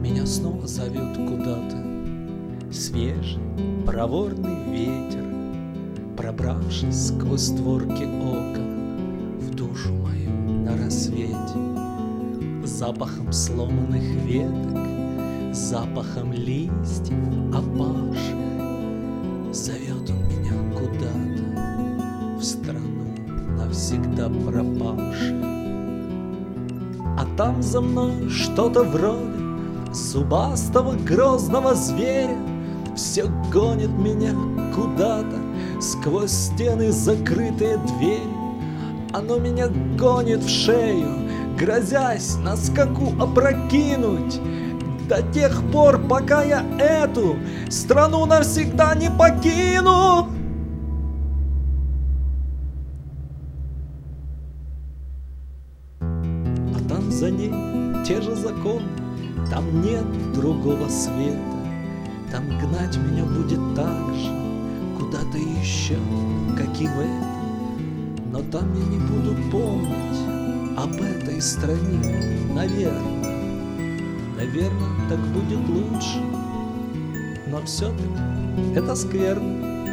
Меня снова зовет куда-то свежий, проворный ветер, пробравшись сквозь створки окон в душу мою на рассвете. Запахом сломанных веток, запахом листьев опавших зовет он меня куда-то в страну навсегда пропавших. А там за мной что-то вроде зубастого грозного зверя все гонит меня куда-то сквозь стены закрытые двери. Оно меня гонит в шею, грозясь на скаку опрокинуть до тех пор, пока я эту страну навсегда не покину. А там за ней те же законы, там нет другого света, там гнать меня будет так же куда-то еще, как и в это. Но там я не буду помнить об этой стране, наверное. Наверное, так будет лучше. Но все-таки это скверно.